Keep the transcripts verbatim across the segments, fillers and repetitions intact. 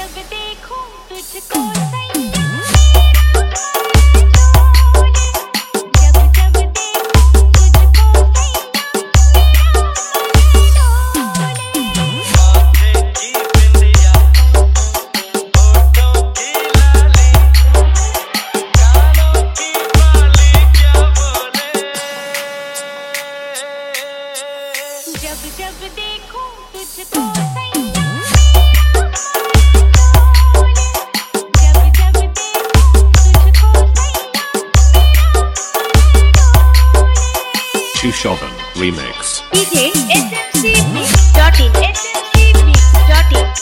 जब देखूं तुझको सैया जब जब देखूं तुझको सैया माथे की बिंदिया होठों की लाली कानों की बाली क्या बोले जब जब देखूं तुझको सैया Chushovan Remix. D J S M C Mix dot in S M C Mix dot in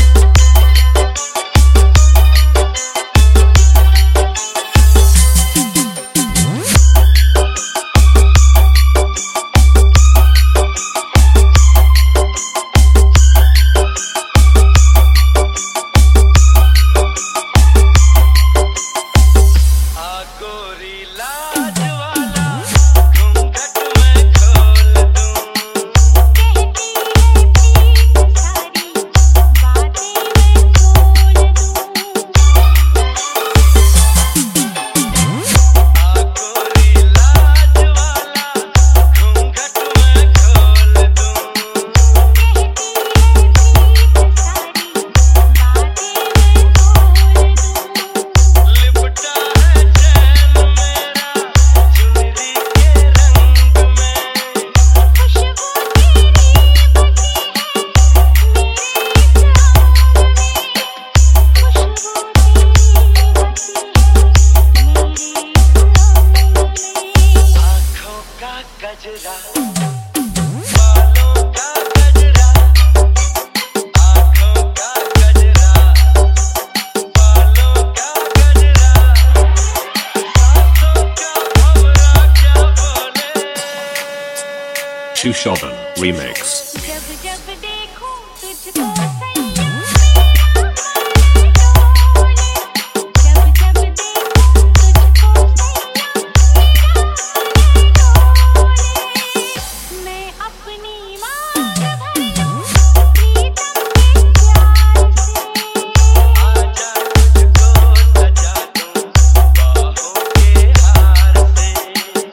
गोरी लाज वाला घूंघट मैं खोल दूं कहती है प्रीत सारी बातें मैं बोल दूं आ गोरी लाज वाला घूंघट मैं खोल दूं कहती है प्रीत सारी बातें मैं बोल दूं लिपटा है चैन मेरा चुनरी के रंग में खुशबू तेरी बसी है मेरे आँखों का गजरा बालों का गजरा आँखों का गजरा बालों का गजरा सांसों का भंवरा क्या बोले Chushovan Remix. जब जब देखूं तुझको सैया जब जब देखूं तुझको सैया मैं अपनी मांग भर दूं प्रीतम के प्यार से आजा तुझको सजा दूं बाहों के हार से मैं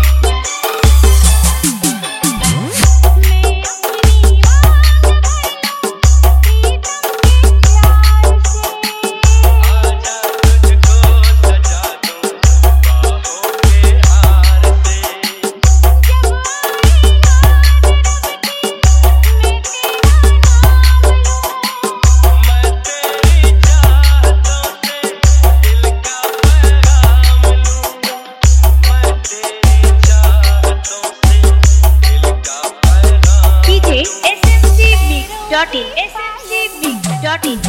अपनी मांग भर दूं प्रीतम के प्यार से आजा तुझको सजा दूं बाहों के हार से जब आई याद रब की मैं तेरा नाम लूं मैं तेरी चाहतों से दिल का पैगाम लूं मैं तेरी चाहतों से दिल का पैगाम D J S M C Mix dot in S M C Mix dot in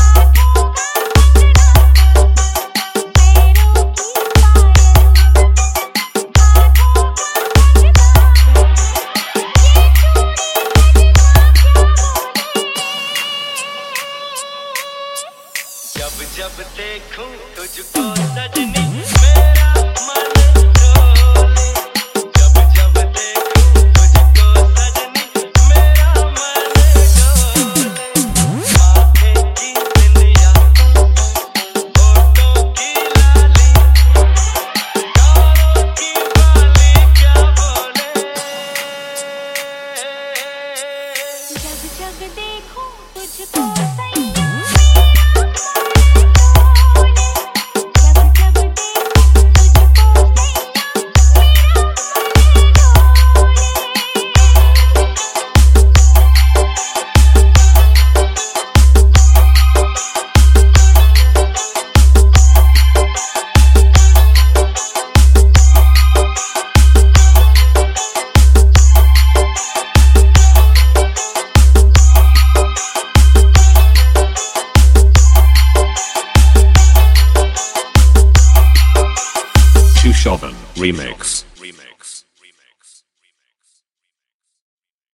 जब जब देखूं तुझको सजनी मेरा मन डोले जब जब देखूं तुझको सजनी मेरा मन डोले माथे की बिंदिया होठों की लाली कानों की बाली क्या बोले जब जब देखूं तुझको सैया जब जब देखूं तुझको Chushovan Remix.